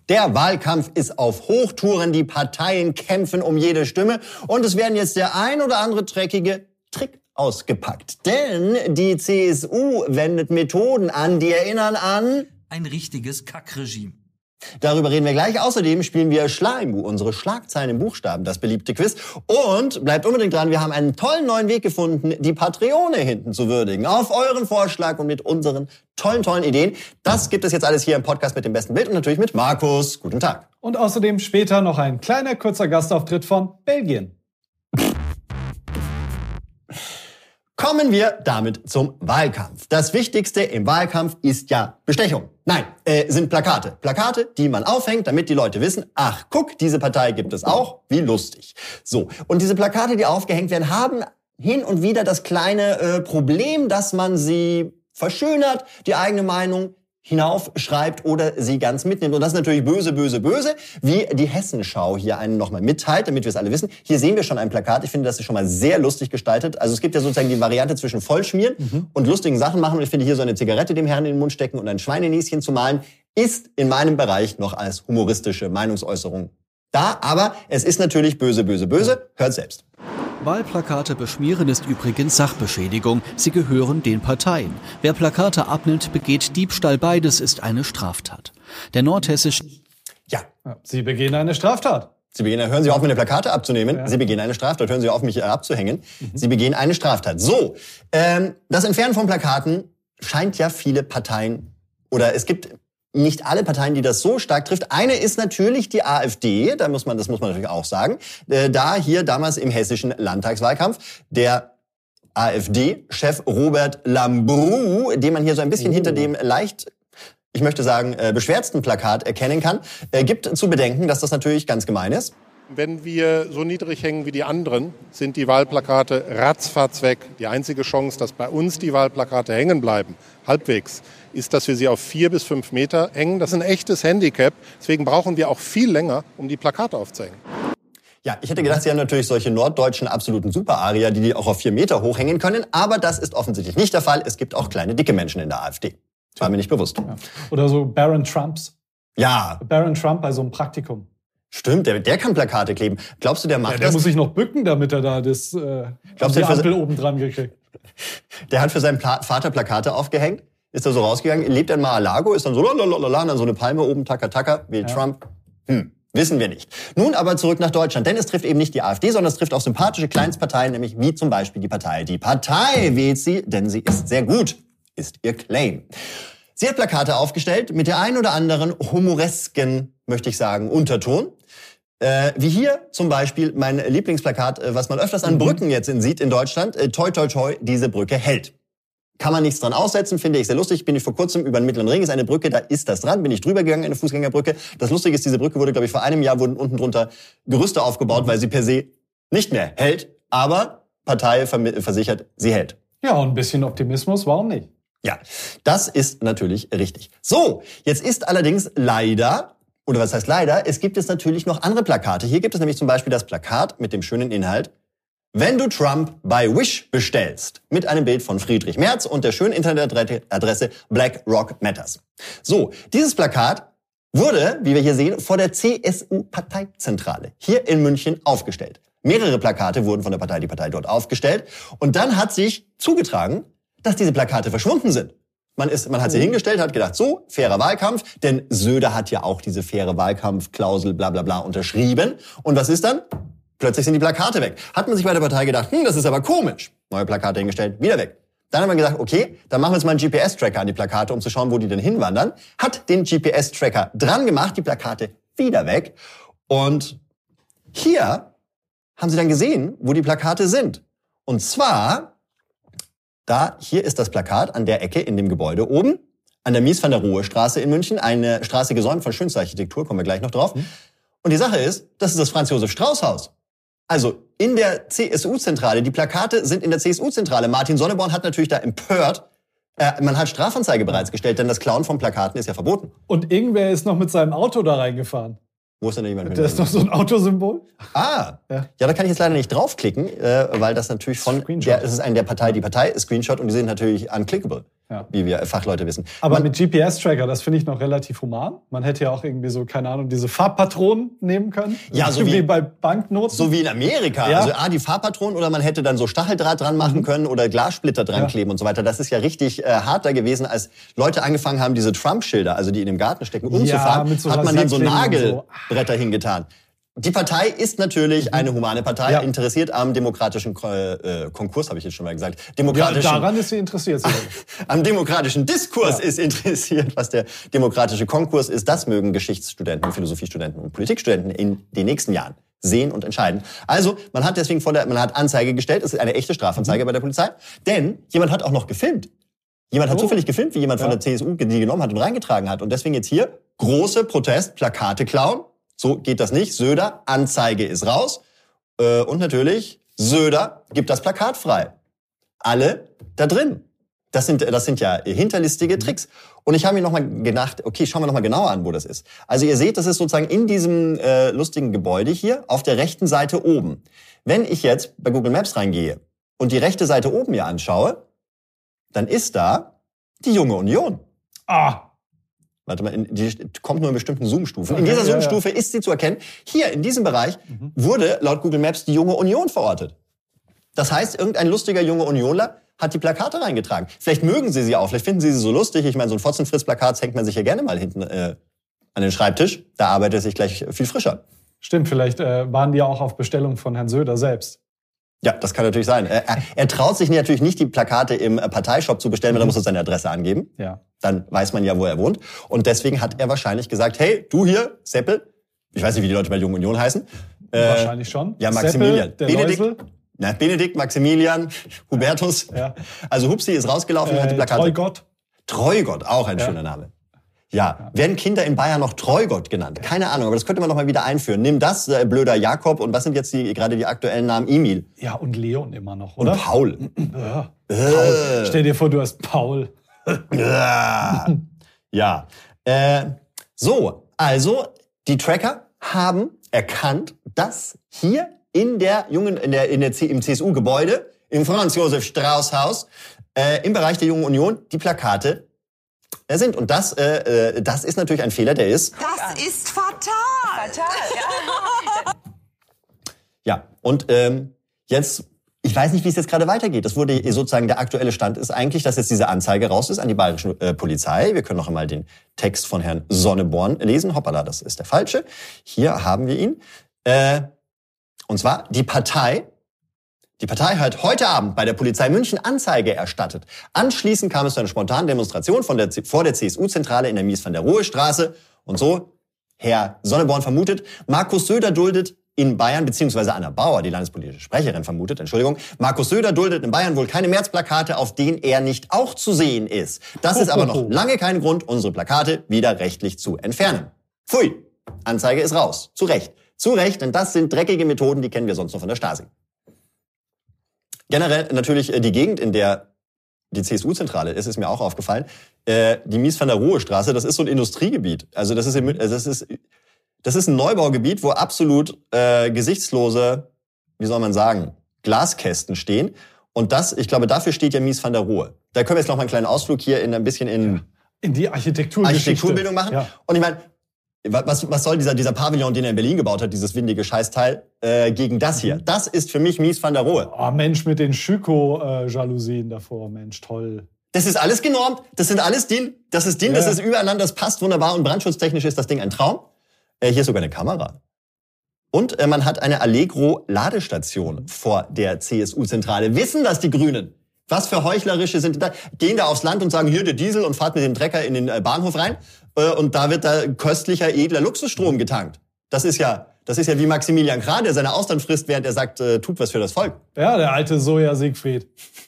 Der Wahlkampf ist auf Hochtouren, die Parteien kämpfen um jede Stimme und es werden jetzt der ein oder andere dreckige Trick ausgepackt. Denn die CSU wendet Methoden an, die erinnern an ein richtiges Kackregime. Darüber reden wir gleich. Außerdem spielen wir Schleimu, unsere Schlagzeilen im Buchstaben, das beliebte Quiz. Und bleibt unbedingt dran, wir haben einen tollen neuen Weg gefunden, die Patreone hinten zu würdigen. Auf euren Vorschlag und mit unseren tollen Ideen. Das gibt es jetzt alles hier im Podcast mit dem besten Bild und natürlich mit Markus. Guten Tag. Und außerdem später noch ein kleiner, kurzer Gastauftritt von Belgien. Kommen wir damit zum Wahlkampf. Das Wichtigste im Wahlkampf ist ja Bestechung. Nein, sind Plakate. Plakate, die man aufhängt, damit die Leute wissen, ach, guck, diese Partei gibt es auch, wie lustig. So, und diese Plakate, die aufgehängt werden, haben hin und wieder das kleine Problem, dass man sie verschönert, die eigene Meinung hinaufschreibt oder sie ganz mitnimmt. Und das ist natürlich böse, wie die Hessenschau hier einen nochmal mitteilt, damit wir es alle wissen. Hier sehen wir schon ein Plakat. Ich finde, das ist schon mal sehr lustig gestaltet. Also es gibt ja sozusagen die Variante zwischen Vollschmieren und lustigen Sachen machen. Und ich finde, hier so eine Zigarette dem Herrn in den Mund stecken und ein Schweinenäschen zu malen, ist in meinem Bereich noch als humoristische Meinungsäußerung da. Aber es ist natürlich böse. Hört selbst. Wahlplakate beschmieren ist übrigens Sachbeschädigung. Sie gehören den Parteien. Wer Plakate abnimmt, begeht Diebstahl. Beides ist eine Straftat. Der nordhessische... Ja. Sie begehen eine Straftat. Hören Sie auf, meine Plakate abzunehmen. Ja. Sie begehen eine Straftat. Hören Sie auf, mich abzuhängen. Sie begehen eine Straftat. So, das Entfernen von Plakaten scheint ja viele Parteien, oder es gibt nicht alle Parteien, die das so stark trifft. Eine ist natürlich die AfD, das muss man natürlich auch sagen. Da hier damals im hessischen Landtagswahlkampf der AfD-Chef Robert Lambrou, den man hier so ein bisschen hinter dem leicht, ich möchte sagen, beschwärzten Plakat erkennen kann, gibt zu bedenken, dass das natürlich ganz gemein ist. Wenn wir so niedrig hängen wie die anderen, sind die Wahlplakate ratzfatz weg. Die einzige Chance, dass bei uns die Wahlplakate hängen bleiben, halbwegs, ist, dass wir sie auf 4 bis 5 Meter hängen. Das ist ein echtes Handicap. Deswegen brauchen wir auch viel länger, um die Plakate aufzuhängen. Ja, ich hätte gedacht, Sie haben natürlich solche norddeutschen absoluten Super-Arier, die auch auf 4 Meter hochhängen können. Aber das ist offensichtlich nicht der Fall. Es gibt auch kleine, dicke Menschen in der AfD. Das war mir nicht bewusst. Ja. Oder so Baron Trumps. Ja. Baron Trump bei so einem Praktikum. Stimmt, der kann Plakate kleben. Glaubst du, der macht das? Der muss sich noch bücken, damit er da die Ampel oben dran gekriegt. Der hat für seinen Vater Plakate aufgehängt, ist da so rausgegangen, lebt in Mar-a-Lago, ist dann so lalalala, und dann so eine Palme oben, taka, wie Trump. Wissen wir nicht. Nun aber zurück nach Deutschland, denn es trifft eben nicht die AfD, sondern es trifft auch sympathische Kleinstparteien, nämlich wie zum Beispiel die Partei. Die Partei wählt sie, denn sie ist sehr gut, ist ihr Claim. Sie hat Plakate aufgestellt mit der ein oder anderen humoresken, möchte ich sagen, Unterton. Wie hier zum Beispiel mein Lieblingsplakat, was man öfters an Brücken jetzt sieht in Deutschland. Toi, toi, toi, diese Brücke hält. Kann man nichts dran aussetzen, finde ich sehr lustig. Bin ich vor kurzem über den Mittleren Ring, ist eine Brücke, da ist das dran. Bin ich drüber gegangen, eine Fußgängerbrücke. Das Lustige ist, diese Brücke wurde, glaube ich, vor einem Jahr wurden unten drunter Gerüste aufgebaut, weil sie per se nicht mehr hält. Aber Partei versichert, sie hält. Ja, und ein bisschen Optimismus, warum nicht? Ja, das ist natürlich richtig. So, jetzt ist allerdings leider, oder was heißt leider, es gibt jetzt natürlich noch andere Plakate. Hier gibt es nämlich zum Beispiel das Plakat mit dem schönen Inhalt: Wenn du Trump bei Wish bestellst, mit einem Bild von Friedrich Merz und der schönen Internetadresse Black Rock Matters. So, dieses Plakat wurde, wie wir hier sehen, vor der CSU-Parteizentrale hier in München aufgestellt. Mehrere Plakate wurden von der Partei, die Partei dort aufgestellt. Und dann hat sich zugetragen, dass diese Plakate verschwunden sind. Man hat sie hingestellt, hat gedacht, so, fairer Wahlkampf, denn Söder hat ja auch diese faire Wahlkampfklausel bla bla bla unterschrieben. Und was ist dann? Plötzlich sind die Plakate weg. Hat man sich bei der Partei gedacht, das ist aber komisch. Neue Plakate hingestellt, wieder weg. Dann hat man gesagt, okay, dann machen wir jetzt mal einen GPS-Tracker an die Plakate, um zu schauen, wo die denn hinwandern. Hat den GPS-Tracker dran gemacht, die Plakate wieder weg. Und hier haben sie dann gesehen, wo die Plakate sind. Und zwar... hier ist das Plakat an der Ecke in dem Gebäude oben, an der Mies-van-der-Rohe-Straße in München, eine Straße gesäumt von schönster Architektur, kommen wir gleich noch drauf. Und die Sache ist, das ist das Franz-Josef-Strauß-Haus. Also in der CSU-Zentrale, die Plakate sind in der CSU-Zentrale. Martin Sonneborn hat natürlich da empört, man hat Strafanzeige bereits gestellt, denn das Klauen von Plakaten ist ja verboten. Und irgendwer ist noch mit seinem Auto da reingefahren. Wo ist denn jemand mit? Das ist doch so ein Autosymbol. Ja, da kann ich jetzt leider nicht draufklicken, weil das natürlich es ist ein der Partei, die Partei, Screenshot, und die sind natürlich unclickable. wie wir Fachleute wissen. Aber mit GPS-Tracker, das finde ich noch relativ human. Man hätte ja auch irgendwie so, keine Ahnung, diese Farbpatronen nehmen können. Ja, so wie bei Banknoten. So wie in Amerika. Ja. Also die Farbpatronen oder man hätte dann so Stacheldraht dran machen können oder Glassplitter dran kleben und so weiter. Das ist ja richtig hart da gewesen, als Leute angefangen haben, diese Trump-Schilder, also die in dem Garten stecken, umzufahren, so hat man dann so Nagelbretter hingetan. Die Partei ist natürlich eine humane Partei, interessiert am demokratischen Konkurs, habe ich jetzt schon mal gesagt. Daran ist sie interessiert. Am demokratischen Diskurs ist interessiert. Was der demokratische Konkurs ist, das mögen Geschichtsstudenten, Philosophiestudenten und Politikstudenten in den nächsten Jahren sehen und entscheiden. Also, man hat deswegen man hat Anzeige gestellt, es ist eine echte Strafanzeige bei der Polizei, denn jemand hat auch noch gefilmt. Jemand hat zufällig gefilmt, wie jemand von der CSU die genommen hat und reingetragen hat. Und deswegen jetzt hier große Protest, Plakate klauen. So geht das nicht. Söder, Anzeige ist raus. Und natürlich, Söder gibt das Plakat frei. Alle da drin. Das sind ja hinterlistige Tricks. Und ich habe mir nochmal gedacht, okay, schauen wir nochmal genauer an, wo das ist. Also ihr seht, das ist sozusagen in diesem lustigen Gebäude hier auf der rechten Seite oben. Wenn ich jetzt bei Google Maps reingehe und die rechte Seite oben mir anschaue, dann ist da die Junge Union. Warte mal, die kommt nur in bestimmten Zoom-Stufen. In dieser Zoom-Stufe ist sie zu erkennen. Hier, in diesem Bereich, wurde laut Google Maps die Junge Union verortet. Das heißt, irgendein lustiger Junge Unionler hat die Plakate reingetragen. Vielleicht mögen sie auch, vielleicht finden sie so lustig. Ich meine, so ein Fotzenfritz-Plakat hängt man sich ja gerne mal hinten an den Schreibtisch. Da arbeitet es sich gleich viel frischer. Stimmt, vielleicht waren die auch auf Bestellung von Herrn Söder selbst. Ja, das kann natürlich sein. Er traut sich natürlich nicht, die Plakate im Parteishop zu bestellen, weil er muss seine Adresse angeben. Ja. Dann weiß man ja, wo er wohnt. Und deswegen hat er wahrscheinlich gesagt, hey, du hier, Seppel, ich weiß nicht, wie die Leute bei Jungen Union heißen. Wahrscheinlich schon. Ja, Maximilian. Seppel, Benedikt, Maximilian, Hubertus. Ja. Also Hupsi ist rausgelaufen und hat die Plakate. Treugott. Treugott, auch ein schöner Name. Ja, werden Kinder in Bayern noch Treugott genannt? Keine Ahnung, aber das könnte man doch mal wieder einführen. Nimm das, blöder Jakob, und was sind jetzt gerade die aktuellen Namen? Emil. Ja, und Leon immer noch, oder? Und Paul. Paul. Stell dir vor, du hast Paul. Ja. So, also die Tracker haben erkannt, dass hier im CSU-Gebäude, im Franz-Josef-Strauß-Haus, im Bereich der Jungen Union, die Plakate sind. Und das ist natürlich ein Fehler, der ist... Das ist fatal. Ja, und jetzt, ich weiß nicht, wie es jetzt gerade weitergeht. Das wurde sozusagen, der aktuelle Stand ist eigentlich, dass jetzt diese Anzeige raus ist an die bayerische Polizei. Wir können noch einmal den Text von Herrn Sonneborn lesen. Hoppala, das ist der falsche. Hier haben wir ihn. Und zwar, die Partei hat heute Abend bei der Polizei München Anzeige erstattet. Anschließend kam es zu einer spontanen Demonstration vor der CSU-Zentrale in der Mies-van-der-Rohe-Straße. Und so, Herr Sonneborn vermutet, Markus Söder duldet in Bayern, beziehungsweise Anna Bauer, die landespolitische Sprecherin, vermutet, Markus Söder duldet in Bayern wohl keine Märzplakate, auf denen er nicht auch zu sehen ist. Das ist aber noch lange kein Grund, unsere Plakate wieder rechtlich zu entfernen. Pfui, Anzeige ist raus. Zu Recht, denn das sind dreckige Methoden, die kennen wir sonst noch von der Stasi. Generell natürlich die Gegend, in der die CSU-Zentrale ist, ist mir auch aufgefallen. Die Mies-van-der-Rohe-Straße, das ist so ein Industriegebiet. Also das ist ein Neubaugebiet, wo absolut gesichtslose, wie soll man sagen, Glaskästen stehen. Und das, ich glaube, dafür steht ja Mies-van-der-Rohe. Da können wir jetzt noch mal einen kleinen Ausflug hier in die Architekturbildung machen. Ja. Und ich meine, was soll dieser Pavillon, den er in Berlin gebaut hat, dieses windige Scheißteil, gegen das hier? Das ist für mich Mies-van-der-Rohe. Oh Mensch, mit den Schüko-Jalousien davor, Mensch, toll. Das ist alles genormt, das sind alles das ist übereinander, das passt wunderbar und brandschutztechnisch ist das Ding ein Traum. Hier ist sogar eine Kamera. Und man hat eine Allegro-Ladestation vor der CSU-Zentrale. Wissen das die Grünen? Was für Heuchlerische sind da? Gehen da aufs Land und sagen, hier der Diesel, und fahrt mit dem Trecker in den Bahnhof rein. Und da wird da köstlicher, edler Luxusstrom getankt. Das ist ja wie Maximilian Krah, der seine Austern frisst, während er sagt, tut was für das Volk. Ja, der alte Soja-Siegfried.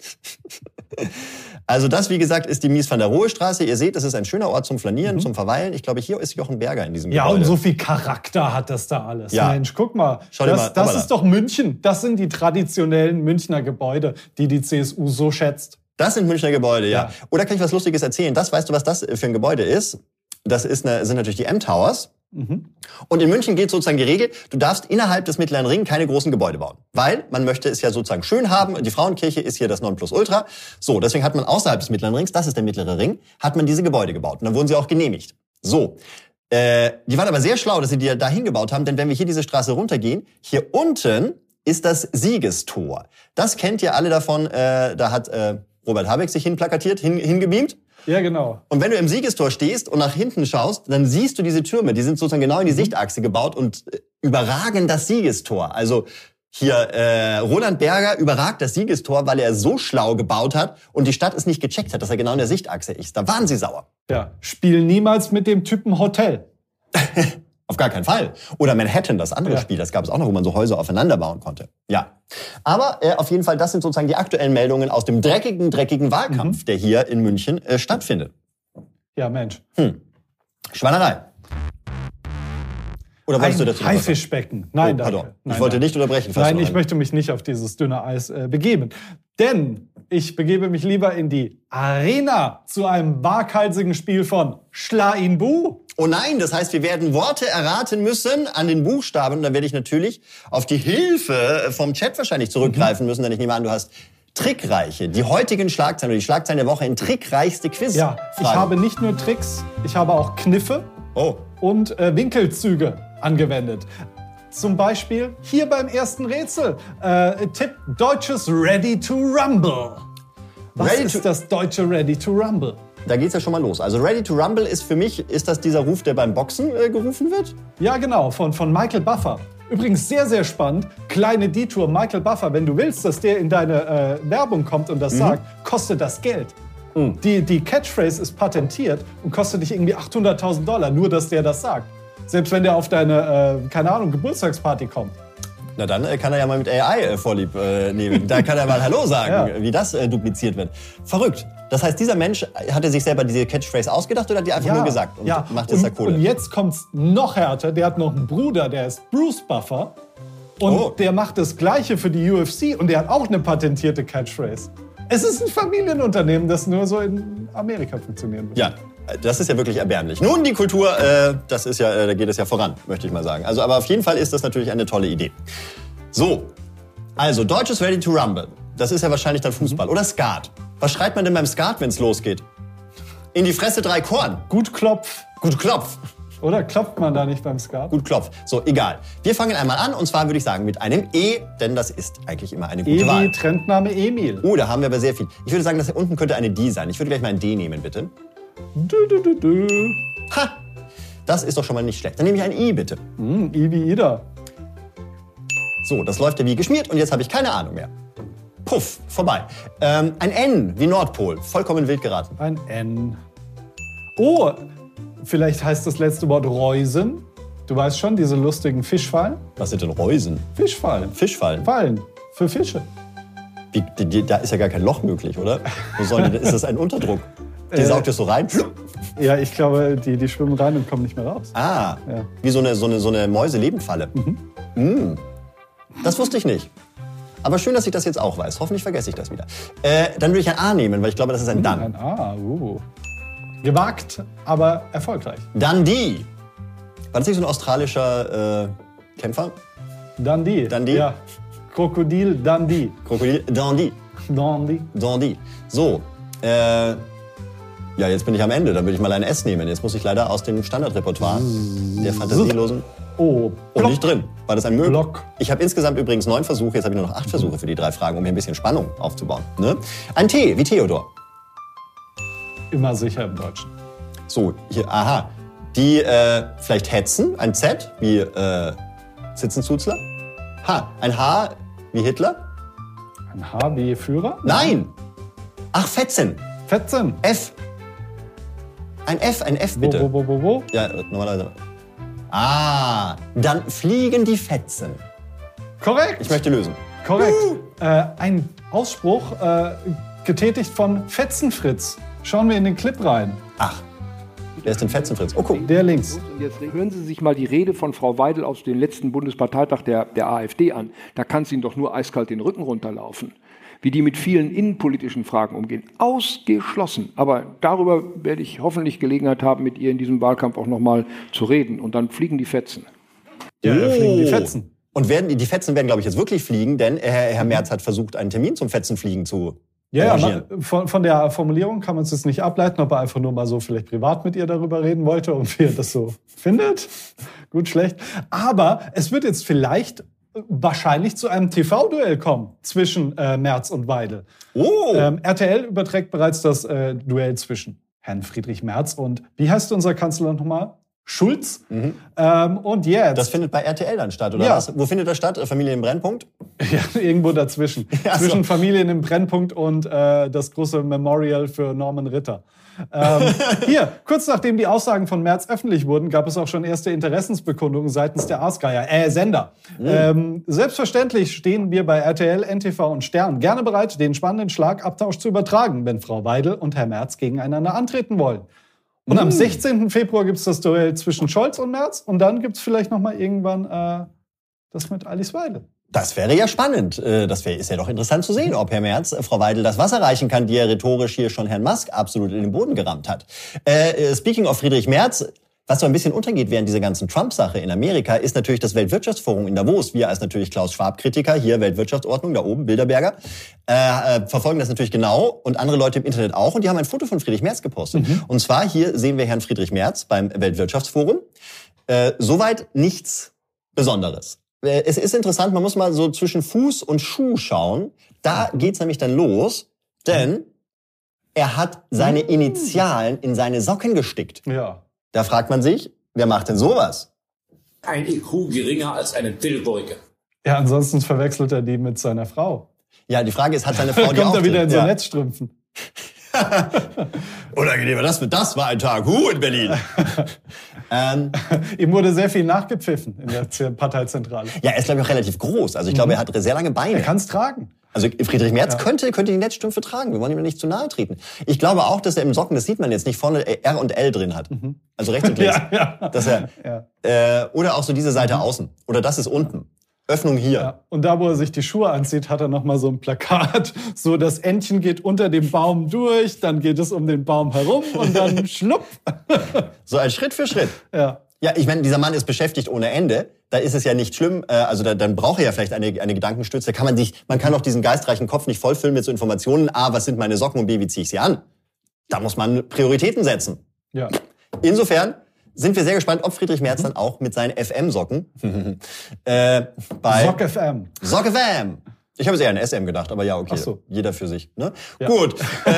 Also das, wie gesagt, ist die Mies-van-der-Rohe-Straße. Ihr seht, das ist ein schöner Ort zum Flanieren, zum Verweilen. Ich glaube, hier ist Jochen Berger in diesem Gebäude. Ja, und so viel Charakter hat das da alles. Ja. Mensch, guck mal. Das ist doch München. Das sind die traditionellen Münchner Gebäude, die CSU so schätzt. Das sind Münchner Gebäude, ja. Oder kann ich was Lustiges erzählen? Weißt du, was das für ein Gebäude ist? Das sind natürlich die M-Towers. Und in München gilt sozusagen die Regel, du darfst innerhalb des Mittleren Ring keine großen Gebäude bauen. Weil man möchte es ja sozusagen schön haben. Die Frauenkirche ist hier das Nonplusultra. So, deswegen hat man außerhalb des Mittleren Rings, das ist der Mittlere Ring, hat man diese Gebäude gebaut. Und dann wurden sie auch genehmigt. So, die waren aber sehr schlau, dass sie die da hingebaut haben. Denn wenn wir hier diese Straße runtergehen, hier unten ist das Siegestor. Das kennt ihr alle davon. Da hat Robert Habeck sich hingebeamt. Ja, genau. Und wenn du im Siegestor stehst und nach hinten schaust, dann siehst du diese Türme. Die sind sozusagen genau in die Sichtachse gebaut und überragen das Siegestor. Also hier Roland Berger überragt das Siegestor, weil er so schlau gebaut hat und die Stadt es nicht gecheckt hat, dass er genau in der Sichtachse ist. Da waren sie sauer. Ja, spiel niemals mit dem Typen Hotel. Auf gar keinen Fall. Oder Manhattan, das andere Spiel, das gab es auch noch, wo man so Häuser aufeinander bauen konnte. Ja. Aber auf jeden Fall, das sind sozusagen die aktuellen Meldungen aus dem dreckigen Wahlkampf, der hier in München stattfindet. Ja, Mensch. Schweinerei. Oder wolltest du dazu noch was sagen? Haifischbecken. Nein, danke. Pardon. Ich wollte nicht unterbrechen. Nein, ich möchte mich nicht auf dieses dünne Eis begeben. Denn ich begebe mich lieber in die Arena zu einem waghalsigen Spiel von Schla ihn Bu. Oh nein, das heißt, wir werden Worte erraten müssen an den Buchstaben. Und dann werde ich natürlich auf die Hilfe vom Chat wahrscheinlich zurückgreifen müssen, denn ich nehme an, du hast trickreiche, die heutigen Schlagzeilen oder die Schlagzeilen der Woche in trickreichste Quiz. Ja, ich habe nicht nur Tricks, ich habe auch Kniffe und Winkelzüge angewendet. Zum Beispiel hier beim ersten Rätsel. Tipp deutsches Ready to Rumble. Was ist das deutsche Ready to Rumble? Da geht's ja schon mal los. Also Ready to Rumble ist für mich, ist das dieser Ruf, der beim Boxen gerufen wird? Ja, genau, von Michael Buffer. Übrigens sehr, sehr spannend. Kleine Detour, Michael Buffer, wenn du willst, dass der in deine Werbung kommt und das sagt, kostet das Geld. Die Catchphrase ist patentiert und kostet dich irgendwie $800.000, nur dass der das sagt. Selbst wenn der auf deine, keine Ahnung, Geburtstagsparty kommt. Na dann kann er ja mal mit AI Vorlieb nehmen. Da kann er mal Hallo sagen, wie das dupliziert wird. Verrückt. Das heißt, dieser Mensch, hat er sich selber diese Catchphrase ausgedacht oder hat die einfach nur gesagt und macht jetzt da Kohle? Und jetzt kommt's noch härter. Der hat noch einen Bruder, der ist Bruce Buffer. Und der macht das Gleiche für die UFC und der hat auch eine patentierte Catchphrase. Es ist ein Familienunternehmen, das nur so in Amerika funktionieren wird. Ja, das ist ja wirklich erbärmlich. Nun, die Kultur, das ist ja, da geht es ja voran, möchte ich mal sagen. Also, aber auf jeden Fall ist das natürlich eine tolle Idee. So, also deutsches Ready to Rumble. Das ist ja wahrscheinlich dann Fußball. Oder Skat. Was schreit man denn beim Skat, wenn es losgeht? In die Fresse 3 Korn. Gut Klopf. Gut Klopf. Oder klopft man da nicht beim Skat? Gut Klopf. So, egal. Wir fangen einmal an und zwar würde ich sagen mit einem E, denn das ist eigentlich immer eine gute Wahl. Trendname Emil. Oh, da haben wir aber sehr viel. Ich würde sagen, das hier unten könnte eine D sein. Ich würde gleich mal ein D nehmen, bitte. Ha! Das ist doch schon mal nicht schlecht. Dann nehme ich ein I, bitte. I wie Ida. So, das läuft ja wie geschmiert und jetzt habe ich keine Ahnung mehr. Puff, vorbei. Ein N wie Nordpol. Vollkommen wild geraten. Ein N. Oh, vielleicht heißt das letzte Wort Reusen. Du weißt schon, diese lustigen Fischfallen. Was sind denn Reusen? Fischfallen. Fischfallen? Fallen für Fische. Da ist ja gar kein Loch möglich, oder? Ist das ein Unterdruck? Die saugt es so rein? Ja, ich glaube, die schwimmen rein und kommen nicht mehr raus. Ah, ja. Wie so eine Mäuselebenfalle. Das wusste ich nicht. Aber schön, dass ich das jetzt auch weiß. Hoffentlich vergesse ich das wieder. Dann würde ich ein A nehmen, weil ich glaube, das ist ein Dann. Ein A, Gewagt, aber erfolgreich. Dundee. War das nicht so ein australischer Kämpfer? Dundee. Dundee? Ja. Krokodil Dundee. Krokodil Dundee. Dundee. Dundee. So, ja, jetzt bin ich am Ende. Dann würde ich mal ein S nehmen. Jetzt muss ich leider aus dem Standardrepertoire der Fantasielosen... Oh, und nicht drin. War das ein Möbel? Block. Ich habe insgesamt übrigens 9 Versuche. Jetzt habe ich nur noch 8 Versuche für die 3 Fragen, um hier ein bisschen Spannung aufzubauen. Ne? Ein T wie Theodor. Immer sicher im Deutschen. So, hier, aha. Die vielleicht hetzen. Ein Z wie Zitzenzuzler. H. Ein H wie Hitler. Ein H wie Führer? Nein. Ach, Fetzen. Fetzen. F. Ein F bitte. Wo? Ja, normalerweise. Ah, dann fliegen die Fetzen. Korrekt. Ich möchte lösen. Korrekt. Ein Ausspruch getätigt von Fetzenfritz. Schauen wir in den Clip rein. Ach, wer ist denn Fetzenfritz? Oh, guck. Der links. Und jetzt hören Sie sich mal die Rede von Frau Weidel aus dem letzten Bundesparteitag der AfD an. Da kann es Ihnen doch nur eiskalt den Rücken runterlaufen. wie die mit vielen innenpolitischen Fragen umgehen. Ausgeschlossen. Aber darüber werde ich hoffentlich Gelegenheit haben, mit ihr in diesem Wahlkampf auch nochmal zu reden. Und dann fliegen die Fetzen. Ja, fliegen die Fetzen. Und die Fetzen werden, glaube ich, jetzt wirklich fliegen, denn Herr Merz hat versucht, einen Termin zum Fetzenfliegen zu arrangieren. Von der Formulierung kann man es jetzt nicht ableiten, ob er einfach nur mal so vielleicht privat mit ihr darüber reden wollte und wie er das so findet. Gut, schlecht. Aber es wird jetzt vielleicht wahrscheinlich zu einem TV-Duell kommen zwischen Merz und Weidel. Oh! RTL überträgt bereits das Duell zwischen Herrn Friedrich Merz und, wie heißt unser Kanzler nochmal? Schulz. Und jetzt... Das findet bei RTL dann statt, oder Ja. was? Wo findet das statt? Familie im Brennpunkt? Ja, irgendwo dazwischen. Ja, Zwischen so. Familien im Brennpunkt und das große Memorial für Norman Ritter. Hier, kurz nachdem die Aussagen von Merz öffentlich wurden, gab es auch schon erste Interessensbekundungen seitens der Sender. Selbstverständlich stehen wir bei RTL, NTV und Stern gerne bereit, den spannenden Schlagabtausch zu übertragen, wenn Frau Weidel und Herr Merz gegeneinander antreten wollen. Und am 16. Februar gibt es das Duell zwischen Scholz und Merz und dann gibt es vielleicht noch mal irgendwann das mit Alice Weidel. Das wäre ja spannend. Ist ja doch interessant zu sehen, ob Herr Merz Frau Weidel das Wasser reichen kann, die er rhetorisch hier schon Herrn Musk absolut in den Boden gerammt hat. Speaking of Friedrich Merz, was so ein bisschen untergeht während dieser ganzen Trump-Sache in Amerika, ist natürlich das Weltwirtschaftsforum in Davos. Wir als natürlich Klaus Schwab-Kritiker, hier Weltwirtschaftsordnung, da oben, Bilderberger, verfolgen das natürlich genau und andere Leute im Internet auch. Und die haben ein Foto von Friedrich Merz gepostet. Und zwar hier sehen wir Herrn Friedrich Merz beim Weltwirtschaftsforum. Soweit nichts Besonderes. Es ist interessant, man muss mal so zwischen Fuß und Schuh schauen. Da geht's nämlich dann los, denn er hat seine Initialen in seine Socken gestickt. Ja. Da fragt man sich, wer macht denn sowas? Ein IQ geringer als eine Dillbrücke. Ja, ansonsten verwechselt er die mit seiner Frau. Ja, die Frage ist, hat seine Frau die Kommt auch er wieder in so drin? Netzstrümpfen. Unangenehmer, das war ein Tag in Berlin. Ihm wurde sehr viel nachgepfiffen in der Parteizentrale. Ja, er ist, glaube ich, auch relativ groß. Also ich glaube, er hat sehr lange Beine. Er kann es tragen. Also Friedrich Merz könnte die Netzstrümpfe tragen. Wir wollen ihm nicht zu nahe treten. Ich glaube auch, dass er im Socken, das sieht man jetzt nicht, vorne R und L drin hat. Also rechts und links. Ja. Dass er, oder auch so diese Seite außen. Oder das ist unten. Öffnung hier. Ja. Und da, wo er sich die Schuhe anzieht, hat er noch mal so ein Plakat. So, das Entchen geht unter dem Baum durch, dann geht es um den Baum herum und dann schlupp. So ein Schritt für Schritt. Ja. Ja, ich meine, dieser Mann ist beschäftigt ohne Ende. Da ist es ja nicht schlimm. Also dann braucht er ja vielleicht eine Gedankenstütze. Man kann auch diesen geistreichen Kopf nicht vollfüllen mit so Informationen. A, was sind meine Socken und B, wie ziehe ich sie an? Da muss man Prioritäten setzen. Ja. Insofern sind wir sehr gespannt, ob Friedrich Merz dann auch mit seinen FM-Socken bei Sock FM. Sock FM. Ich habe es eher an SM gedacht, aber ja, okay. Ach so. Jeder für sich. Ne? Ja. Gut.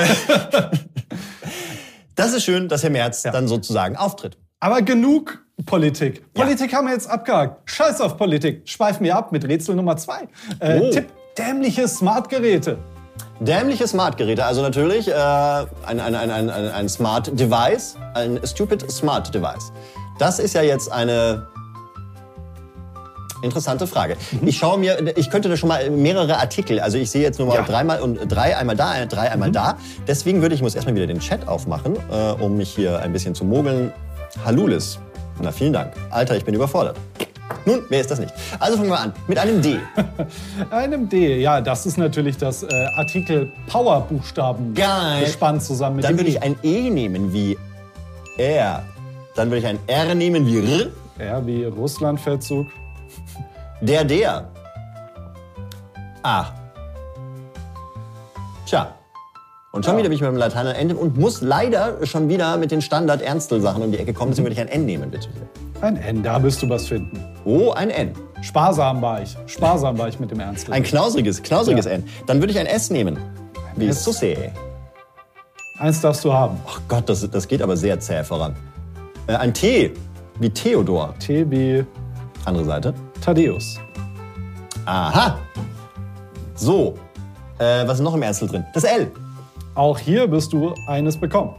Das ist schön, dass Herr Merz dann sozusagen auftritt. Aber genug Politik. Politik haben wir jetzt abgehakt. Scheiß auf Politik. Schweifen wir ab mit Rätsel Nummer 2. Tipp: dämliche Smartgeräte. Dämliche Smart-Geräte, also natürlich ein Smart Device, ein Stupid Smart Device. Das ist ja jetzt eine interessante Frage. Ich könnte da schon mal mehrere Artikel, also ich sehe jetzt nur mal drei einmal da. Deswegen ich muss erstmal wieder den Chat aufmachen, um mich hier ein bisschen zu mogeln. Hallulis. Na, vielen Dank. Alter, ich bin überfordert. Nun, wer ist das nicht? Also fangen wir an mit einem D. Einem D, ja, das ist natürlich das Artikel Power-Buchstaben Geil. gespannt zusammen mit Dann dem würde ich ein E nehmen wie R. Dann würde ich ein R nehmen wie R. Ja, wie Russlandfeldzug. Der. Ah. Tja. Und schon wieder bin ich mit dem Latein am Ende und muss leider schon wieder mit den Standard-Ernstel-Sachen um die Ecke kommen. Deswegen würde ich ein N nehmen, bitte. Ein N, da wirst du was finden. Oh, ein N. Sparsam war ich mit dem Ernst. Ein knausriges N. Dann würde ich ein S nehmen. Wie S. Susse. Eins darfst du haben. Ach Gott, das geht aber sehr zäh voran. Ein T, wie Theodor. T wie Andere Seite. Thaddäus. Aha. So. Was ist noch im Ernstel drin? Das L. Auch hier wirst du eines bekommen.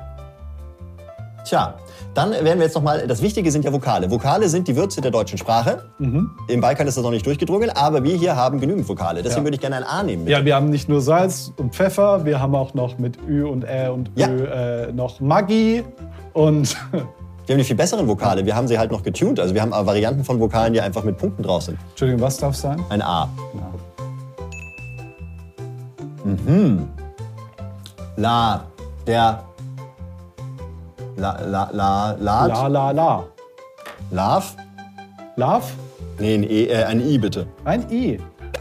Tja, dann werden wir jetzt noch mal. Das Wichtige sind ja Vokale. Vokale sind die Würze der deutschen Sprache. Im Balkan ist das noch nicht durchgedrungen, aber wir hier haben genügend Vokale. Deswegen würde ich gerne ein A nehmen. Bitte. Ja, wir haben nicht nur Salz und Pfeffer, wir haben auch noch mit Ü und Ä und Ö noch Maggi und Wir haben die viel besseren Vokale. Wir haben sie halt noch getuned. Also wir haben Varianten von Vokalen, die einfach mit Punkten drauf sind. Entschuldigung, was darf sein? Ein A. La. Der. La. Love? Love? Nee, ein I bitte. Ein I.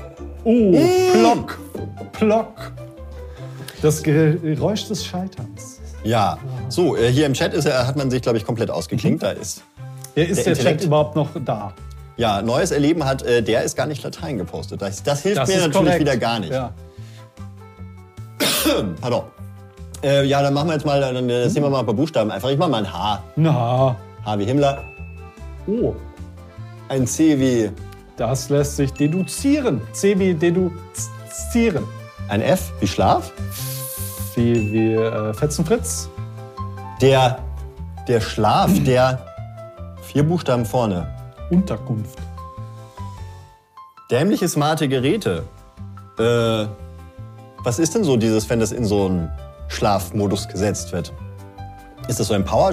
Plock. Das Geräusch des Scheiterns. Ja. So, hier im Chat hat man sich, glaube ich, komplett ausgeklinkt. Da ist Ist der Chat überhaupt noch da? Ja, neues Erleben hat, der ist gar nicht Latein gepostet. Das hilft Das mir ist natürlich korrekt. wieder gar nicht. Ja. Pardon. Ja, dann machen wir jetzt mal, dann sehen wir mal ein paar Buchstaben einfach. Ich mache mal ein H. Na. H wie Himmler. Oh. Ein C wie... Das lässt sich deduzieren. C wie deduzieren. Ein F wie Schlaf. Wie Fetzenfritz. Der Schlaf, der 4 Buchstaben vorne. Unterkunft. Dämliche smarte Geräte. Was ist denn so dieses, wenn das in so einen Schlafmodus gesetzt wird? Ist das so ein Power...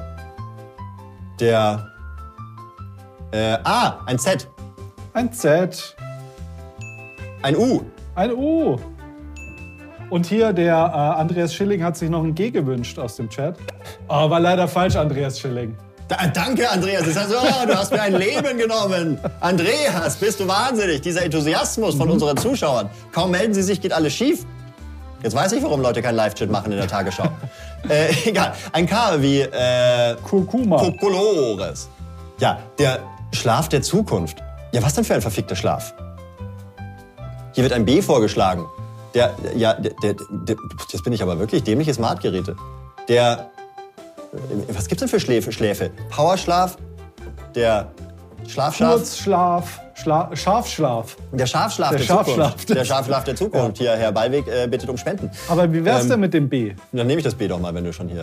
ein Z. Ein Z. Ein U. Ein U. Und hier der Andreas Schilling hat sich noch ein G gewünscht aus dem Chat. Oh, war leider falsch, Andreas Schilling. Danke, Andreas. Das heißt, du hast mir ein Leben genommen. Andreas, bist du wahnsinnig. Dieser Enthusiasmus von unseren Zuschauern. Kaum melden sie sich, geht alles schief. Jetzt weiß ich, warum Leute keinen Live-Chat machen in der Tagesschau. Egal. Ein K wie Kurkuma. Kokolores. Ja, der Schlaf der Zukunft. Ja, was denn für ein verfickter Schlaf? Hier wird ein B vorgeschlagen. Jetzt bin ich aber wirklich dämliche Smartgeräte. Was gibt's denn für Schläfe? Powerschlaf? Der Schlafschlaf? Kurzschlaf. Scharfschlaf. Der Schafschlaf Der der Scharfschlaf. Zukunft. Der Scharfschlaf der Zukunft. Hier, Herr Ballweg bittet um Spenden. Aber wie wär's denn mit dem B? Dann nehme ich das B doch mal, wenn du schon hier...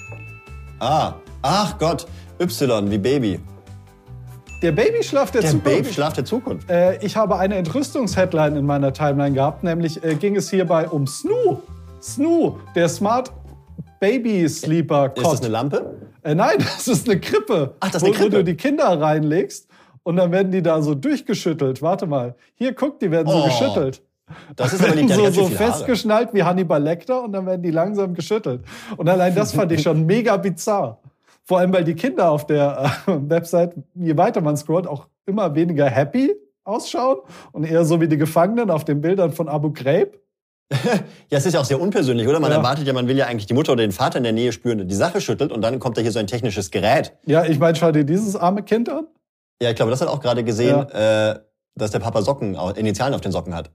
Ach Gott, Y wie Baby. Der Babyschlaf der Zukunft. Der Babyschlaf der Zukunft. Ich habe eine Entrüstungsheadline in meiner Timeline gehabt, nämlich ging es hierbei um Snoo. Snoo, der Smart Baby Sleeper Cot. Ist das eine Lampe? Nein, das ist eine Krippe. Ach, das ist eine Krippe. Wo du die Kinder reinlegst und dann werden die da so durchgeschüttelt. Warte mal. Hier, guck, die werden so geschüttelt. Das ist aber nicht so, ganz so viele Haare. festgeschnallt wie Hannibal Lecter und dann werden die langsam geschüttelt. Und allein das fand ich schon mega bizarr. Vor allem, weil die Kinder auf der Website, je weiter man scrollt, auch immer weniger happy ausschauen und eher so wie die Gefangenen auf den Bildern von Abu Ghraib. Ja, es ist ja auch sehr unpersönlich, oder? Man Ja. erwartet ja, man will ja eigentlich die Mutter oder den Vater in der Nähe spüren, der die Sache schüttelt und dann kommt da hier so ein technisches Gerät. Ja, ich meine, schau dir dieses arme Kind an. Ja, ich glaube, das hat auch gerade gesehen, dass der Papa Initialen auf den Socken hat.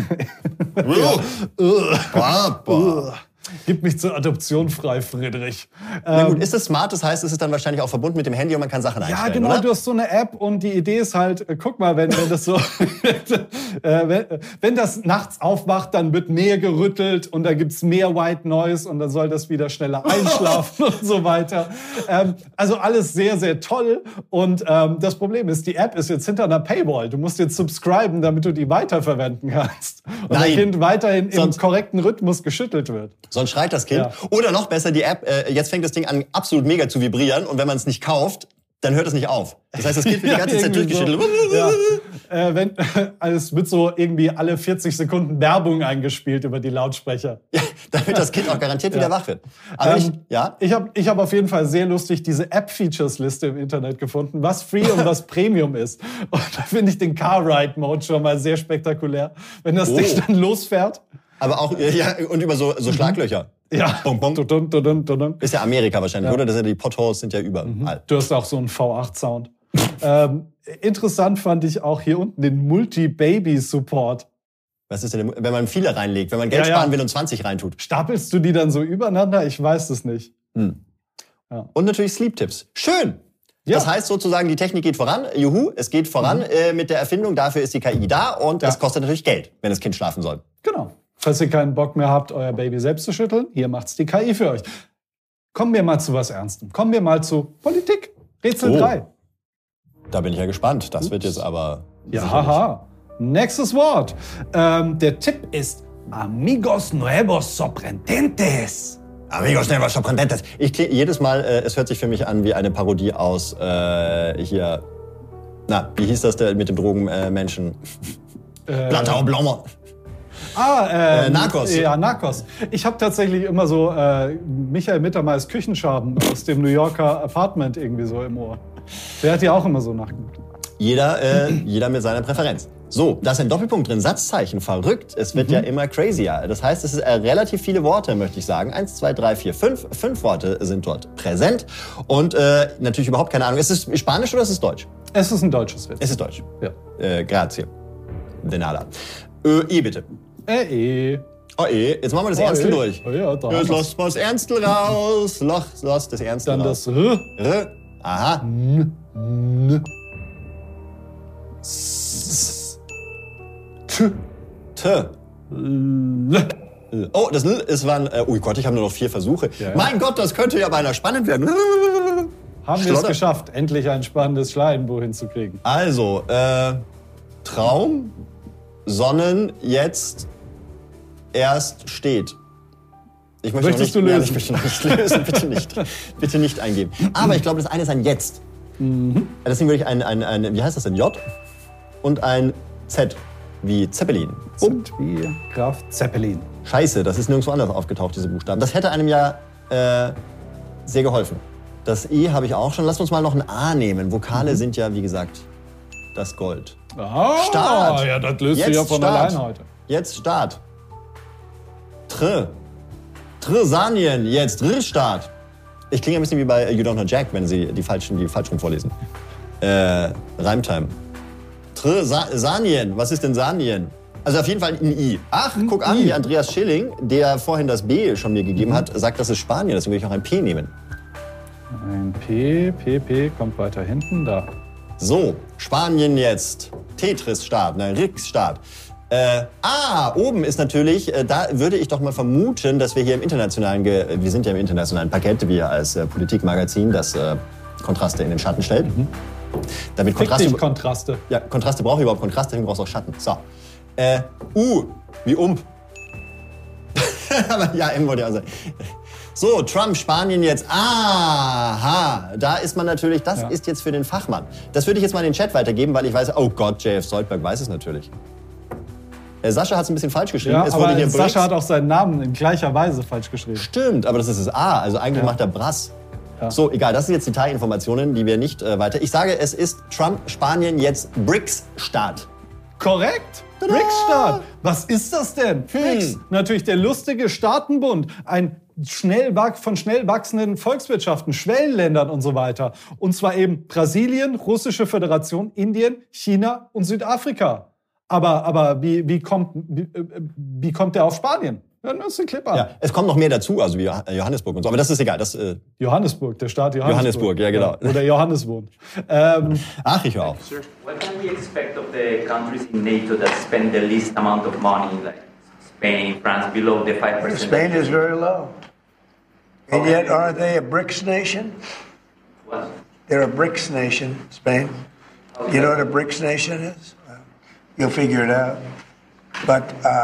Papa. Gib mich zur Adoption frei, Friedrich. Na gut, ist es smart? Das heißt, es ist dann wahrscheinlich auch verbunden mit dem Handy und man kann Sachen einstellen, Ja, genau, oder? du hast so eine App und die Idee ist halt, guck mal, wenn das so, wenn das nachts aufwacht, dann wird mehr gerüttelt und da gibt's mehr White Noise und dann soll das wieder schneller einschlafen und so weiter. Also alles sehr, sehr toll und das Problem ist, die App ist jetzt hinter einer Paywall. Du musst jetzt subscriben, damit du die weiterverwenden kannst und Nein. das Kind weiterhin im Sonst- korrekten Rhythmus geschüttelt wird. Sonst schreit das Kind. Ja. Oder noch besser, die App, jetzt fängt das Ding an, absolut mega zu vibrieren und wenn man es nicht kauft, dann hört es nicht auf. Das heißt, das Kind wird die ganze Zeit irgendwie durchgeschüttelt. So. Ja. Es wird so irgendwie alle 40 Sekunden Werbung eingespielt über die Lautsprecher. Ja, damit das Kind auch garantiert wieder wach wird. Aber Ich hab auf jeden Fall sehr lustig diese App-Features-Liste im Internet gefunden, was Free und was Premium ist. Und da finde ich den Car-Ride-Mode schon mal sehr spektakulär, wenn das Ding dann losfährt. Aber auch, ja, und über so Schlaglöcher. Ja. Bum, bum. Dun, dun, dun, dun, dun. Ist ja Amerika wahrscheinlich, oder? Das sind die Potholes sind ja überall. Du hast auch so einen V8-Sound. Interessant fand ich auch hier unten den Multi-Baby-Support. Was ist denn, wenn man viele reinlegt, wenn man Geld Ja, ja. sparen will und 20 reintut? Stapelst du die dann so übereinander? Ich weiß es nicht. Und natürlich Sleep-Tipps. Schön! Ja. Das heißt sozusagen, die Technik geht voran. Juhu, es geht voran mit der Erfindung. Dafür ist die KI da und es kostet natürlich Geld, wenn das Kind schlafen soll. Genau. Falls ihr keinen Bock mehr habt, euer Baby selbst zu schütteln, hier macht's die KI für euch. Kommen wir mal zu was Ernstem. Kommen wir mal zu Politik. Rätsel 3. Da bin ich ja gespannt. Das wird jetzt aber... Ja, sicherlich- haha. Nächstes Wort. Der Tipp ist Amigos Nuevos Sorprendentes. Amigos, schnell was sorprendentes. Jedes Mal, es hört sich für mich an wie eine Parodie aus hier... Na, wie hieß das mit dem Drogenmenschen? Plantau Blommer. Narcos. Ja, Narcos. Ich habe tatsächlich immer so Michael Mittermeiers Küchenschaben aus dem New Yorker Apartment irgendwie so im Ohr. Der hat ja auch immer so nachgemacht. Jeder mit seiner Präferenz. So, da ist ein Doppelpunkt drin, Satzzeichen, verrückt. Es wird ja immer crazier. Das heißt, es ist relativ viele Worte, möchte ich sagen. 1, 2, 3, 4, 5. 5 Worte sind dort präsent. Und natürlich überhaupt keine Ahnung. Ist es Spanisch oder ist es Deutsch? Es ist ein deutsches Witz. Es ist Deutsch. Ja. Grazie. De nada. Bitte. Oh, jetzt machen wir das Ernstel durch. Oh, ja, da Jetzt lass mal das Ernstel raus. Lass das Ernstel dann raus. das R. R. Aha. T. T. L. Oh, das L ist wann. Oh Gott, ich habe nur noch 4 Versuche. Ja. Mein Gott, das könnte ja beinahe spannend werden. Haben wir es geschafft, endlich ein spannendes Schleidenbuch hinzukriegen. Also, Traum, Sonnen, jetzt, erst, steht. Ich möchte Möchtest noch nicht, du lösen? Ja, ich möchte noch nicht lösen, bitte nicht. Bitte nicht eingeben. Aber ich glaube, das eine ist ein Jetzt. Deswegen würde ich ein, wie heißt das denn, J und ein Z, wie Zeppelin. Und wie Graf Zeppelin. Scheiße, das ist nirgendwo anders aufgetaucht, diese Buchstaben. Das hätte einem ja sehr geholfen. Das E habe ich auch schon. Lass uns mal noch ein A nehmen. Vokale sind ja, wie gesagt, das Gold. Ah, Start. Ja, das löst sich Jetzt ja von Start. allein heute. Jetzt Start. Tresanien, jetzt Start. Ich klinge ein bisschen wie bei You Don't Know Jack, wenn Sie die falsch rum vorlesen. Reimtime. Sanien, was ist denn Sanien? Also auf jeden Fall ein I. Ach, guck an, wie Andreas Schilling, der vorhin das B schon mir gegeben hat, sagt, das ist Spanien, deswegen will ich auch ein P nehmen. Ein P kommt weiter hinten, da. So, Spanien jetzt. Tetris-Start, Rix-Start. Oben ist natürlich, da würde ich doch mal vermuten, dass wir hier im internationalen, wir sind ja im internationalen Parkett, wir als Politikmagazin, das Kontraste in den Schatten stellt. Damit Kontraste. Ja, Kontraste braucht überhaupt Kontraste, deswegen brauchst du auch Schatten. So. Wie Ump. Aber ja, M wollte ja auch sein. So, Trump, Spanien jetzt. Aha, da ist man natürlich, das ist jetzt für den Fachmann. Das würde ich jetzt mal in den Chat weitergeben, weil ich weiß, oh Gott, JF Soldberg weiß es natürlich. Sascha hat es ein bisschen falsch geschrieben. Ja, es wurde aber hier Sascha hat auch seinen Namen in gleicher Weise falsch geschrieben. Stimmt, aber das ist das A, also eigentlich macht er Brass. Ja. So, egal, das sind jetzt Detailinformationen, die wir nicht weiter... Ich sage, es ist Trump, Spanien, jetzt BRICS-Start. Korrekt. BRICS-Staat. Was ist das denn? BRICS. Natürlich der lustige Staatenbund. Ein von schnell wachsenden Volkswirtschaften, Schwellenländern und so weiter. Und zwar eben Brasilien, Russische Föderation, Indien, China und Südafrika. Aber wie kommt der auf Spanien? Hören wir uns den Clip an. Ja, es kommt noch mehr dazu, also wie Johannesburg und so, aber das ist egal. Das, Johannesburg, der Staat Johannesburg. Ja, genau. Wo der Johannes wohnt. Ach, ich höre auf. What can we expect of the countries in NATO that spend the least amount of money, like Spain, France, below the 5%? Spain is very low. And yet, aren't they a BRICS nation? What? They're a BRICS nation, Spain. You know what a BRICS nation is? You'll figure it out. But,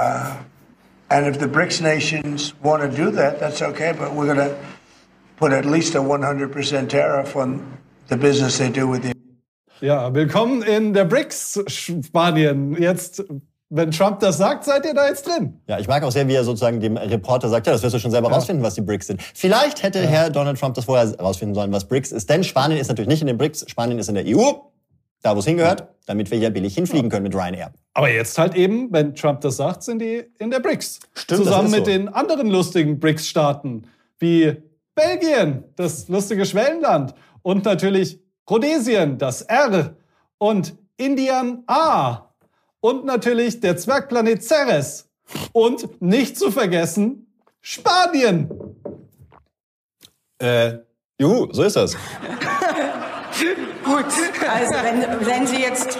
and if the BRICS nations want to do that, that's okay, but we're going to put at least a 100% tariff on the business they do with the... Ja, willkommen in der BRICS Spanien. Jetzt, wenn Trump das sagt, seid ihr da jetzt drin. Ja, ich mag auch sehr, wie er sozusagen dem Reporter sagt, ja, das wirst du schon selber rausfinden, was die BRICS sind. Vielleicht hätte Herr Donald Trump das vorher rausfinden sollen, was BRICS ist. Denn Spanien ist natürlich nicht in den BRICS, Spanien ist in der EU, da wo es hingehört, damit wir hier billig hinfliegen können mit Ryanair. Aber jetzt halt eben, wenn Trump das sagt, sind die in der BRICS. Stimmt, zusammen das ist mit so. den anderen lustigen BRICS-Staaten, wie Belgien, das lustige Schwellenland, und natürlich Rhodesien, das R, und Indian A, und natürlich der Zwergplanet Ceres, und nicht zu vergessen Spanien. Juhu, so ist das. Gut, also wenn Sie jetzt...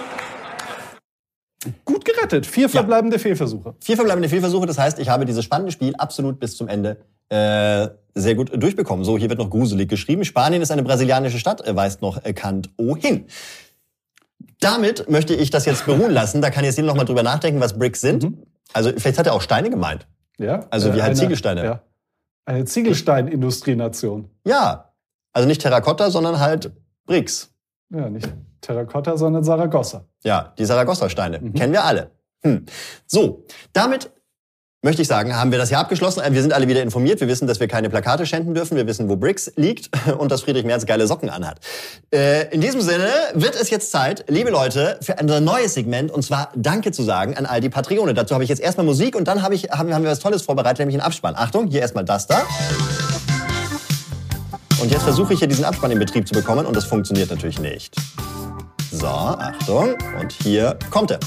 Gut gerettet. 4 verbleibende Fehlversuche. 4 verbleibende Fehlversuche, das heißt, ich habe dieses spannende Spiel absolut bis zum Ende sehr gut durchbekommen. So, hier wird noch gruselig geschrieben. Spanien ist eine brasilianische Stadt, weist noch Kant O hin. Damit möchte ich das jetzt beruhen lassen. Da kann jetzt jeder noch mal drüber nachdenken, was BRICS sind. Also vielleicht hat er auch Steine gemeint. Ja. Also wie halt Ziegelsteine. Ja. Eine Ziegelstein-Industrienation. Ja, also nicht Terrakotta, sondern halt BRICS. Ja, nicht Terrakotta, sondern Saragossa. Ja, die Saragossa-Steine. Kennen wir alle. So, damit möchte ich sagen, haben wir das Jahr abgeschlossen. Wir sind alle wieder informiert. Wir wissen, dass wir keine Plakate schänden dürfen. Wir wissen, wo Brix liegt und dass Friedrich Merz geile Socken anhat. In diesem Sinne wird es jetzt Zeit, liebe Leute, für ein neues Segment, und zwar Danke zu sagen an all die Patreone. Dazu habe ich jetzt erstmal Musik und dann haben wir was Tolles vorbereitet, nämlich einen Abspann. Achtung, hier erstmal das da. Und jetzt versuche ich hier diesen Abspann in Betrieb zu bekommen und das funktioniert natürlich nicht. So, Achtung. Und hier kommt er.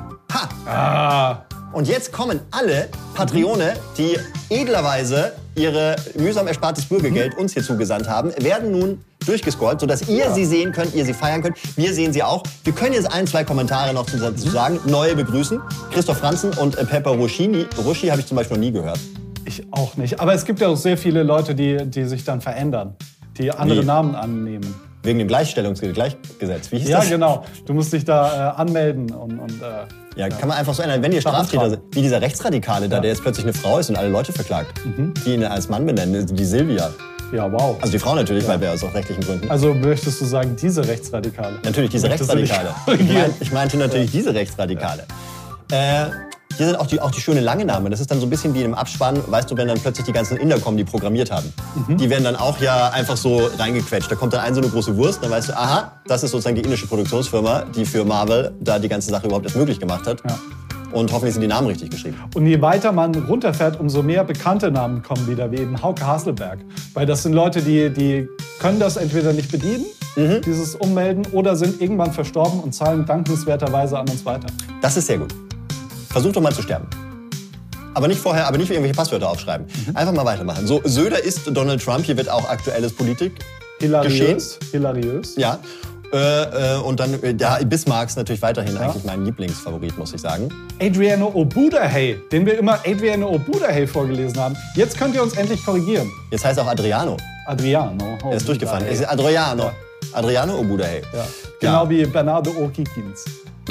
Ha! Und jetzt kommen alle Patreone, die edlerweise ihre mühsam erspartes Bürgergeld uns hier zugesandt haben, werden nun durchgescrollt, sodass ihr sie sehen könnt, ihr sie feiern könnt. Wir sehen sie auch. Wir können jetzt 1, 2 Kommentare noch zu sagen. Neue begrüßen. Christoph Franzen und Pepper Ruschi habe ich zum Beispiel noch nie gehört. Ich auch nicht. Aber es gibt ja auch sehr viele Leute, die sich dann verändern, die andere Namen annehmen. Wegen dem Gleichgesetz. Wie hieß das? Ja, genau. Du musst dich da anmelden ja, kann man einfach so ändern. Wenn ihr Straftäter seid, wie dieser Rechtsradikale da, der jetzt plötzlich eine Frau ist und alle Leute verklagt, die ihn als Mann benennen, die Silvia. Ja, wow. Also die Frau natürlich, weil wir aus auch rechtlichen Gründen. Also möchtest du sagen, diese Rechtsradikale? Natürlich, diese Rechtsradikale. Ich meinte natürlich diese Rechtsradikale. Hier sind auch die schönen lange Namen. Das ist dann so ein bisschen wie in einem Abspann, weißt du, wenn dann plötzlich die ganzen Inder kommen, die programmiert haben. Die werden dann auch ja einfach so reingequetscht. Da kommt dann so eine große Wurst, dann weißt du, aha, das ist sozusagen die indische Produktionsfirma, die für Marvel da die ganze Sache überhaupt erst möglich gemacht hat. Ja. Und hoffentlich sind die Namen richtig geschrieben. Und je weiter man runterfährt, umso mehr bekannte Namen kommen wieder, wie eben Hauke Hasselberg. Weil das sind Leute, die können das entweder nicht bedienen, dieses Ummelden, oder sind irgendwann verstorben und zahlen dankenswerterweise an uns weiter. Das ist sehr gut. Versuch doch mal zu sterben. Aber nicht irgendwelche Passwörter aufschreiben. Einfach mal weitermachen. So, Söder ist Donald Trump. Hier wird auch aktuelles Politik geschehen. Hilariös. Ja. Und dann Bismarck ist natürlich weiterhin eigentlich mein Lieblingsfavorit, muss ich sagen. Adriano Obudahey, den wir immer Adriano Obudahey vorgelesen haben. Jetzt könnt ihr uns endlich korrigieren. Jetzt heißt er auch Adriano. Adriano. Er ist durchgefallen. Er ist Adriano. Ja. Adriano Obudahey. Ja. Genau wie Bernardo O'Kikins.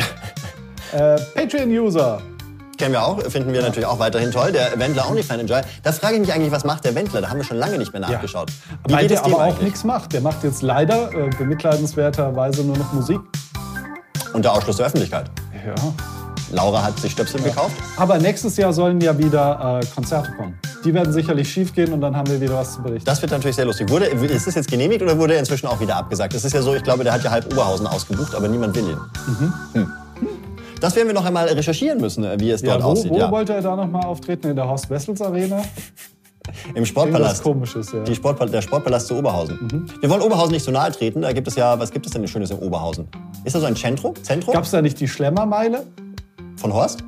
Patreon-User. Kennen wir auch, finden wir natürlich auch weiterhin toll. Der Wendler OnlyFans-Enjoy. Da frage ich mich eigentlich, was macht der Wendler? Da haben wir schon lange nicht mehr nachgeschaut. Ja. Weil der aber auch nichts macht. Der macht jetzt leider bemitleidenswerterweise nur noch Musik. Unter Ausschluss der Öffentlichkeit. Ja. Laura hat sich Stöpsel gekauft. Aber nächstes Jahr sollen ja wieder Konzerte kommen. Die werden sicherlich schief gehen und dann haben wir wieder was zu berichten. Das wird natürlich sehr lustig. Ist es jetzt genehmigt oder wurde er inzwischen auch wieder abgesagt? Das ist ja so, ich glaube, der hat ja halb Oberhausen ausgebucht, aber niemand will ihn. Das werden wir noch einmal recherchieren müssen, wie es dort aussieht. Wo wollte er da noch mal auftreten? In der Horst Wessels Arena? Im Sportpalast. Komisches, ja. Der Sportpalast zu Oberhausen. Wir wollen Oberhausen nicht so nahe treten. Da gibt es ja, was gibt es denn Schönes in Oberhausen? Ist da so ein Zentrum? Gab es da nicht die Schlemmermeile? Von Horst?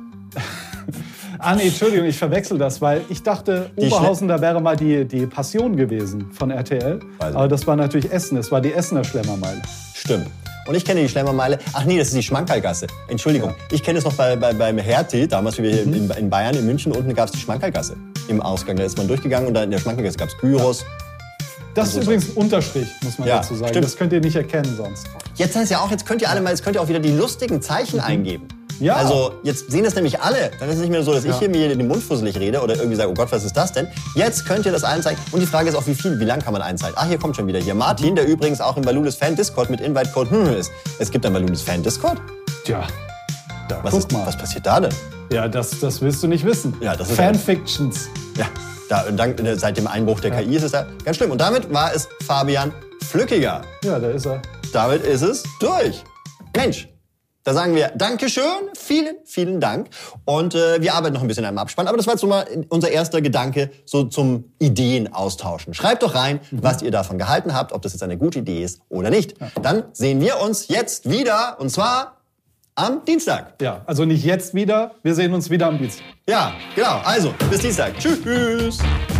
Nee, Entschuldigung, ich verwechsel das, weil ich dachte, Oberhausen, da wäre mal die Passion gewesen von RTL. Aber das war natürlich Essen, es war die Essener Schlemmermeile. Stimmt. Und ich kenne die Schlemmermeile. Ach nee, das ist die Schmankerlgasse. Entschuldigung. Ja. Ich kenne es noch beim Hertie, damals wie wir hier in Bayern, in München, unten gab es die Schmankerlgasse im Ausgang. Da ist man durchgegangen und da in der Schmankerlgasse gab es Gyros. Das ist übrigens ein Unterstrich, muss man dazu sagen. Stimmt. Das könnt ihr nicht erkennen sonst. Jetzt könnt ihr auch wieder die lustigen Zeichen eingeben. Ja. Also jetzt sehen das nämlich alle. Dann ist es nicht mehr so, dass ich hier mir den Mund fusselig rede oder irgendwie sage, oh Gott, was ist das denn? Jetzt könnt ihr das allen zeigen. Und die Frage ist auch, wie lang kann man einzeigen? Hier kommt schon wieder hier Martin, der übrigens auch im Valulis Fan Discord mit Invite-Code ist. Es gibt einen Valulis Fan Discord? Tja, was passiert da denn? Ja, das willst du nicht wissen. Ja, das ist Fanfictions. Ja, seit dem Einbruch der KI ist es da ganz schlimm. Und damit war es Fabian Flückiger. Ja, da ist er. Damit ist es durch. Mensch. Da sagen wir Dankeschön, vielen, vielen Dank. Und wir arbeiten noch ein bisschen am Abspann. Aber das war jetzt so mal unser erster Gedanke so zum Ideen austauschen. Schreibt doch rein, was ihr davon gehalten habt, ob das jetzt eine gute Idee ist oder nicht. Ja. Dann sehen wir uns jetzt wieder, und zwar am Dienstag. Ja, also nicht jetzt wieder, wir sehen uns wieder am Dienstag. Ja, genau. Also, bis Dienstag. Tschüss.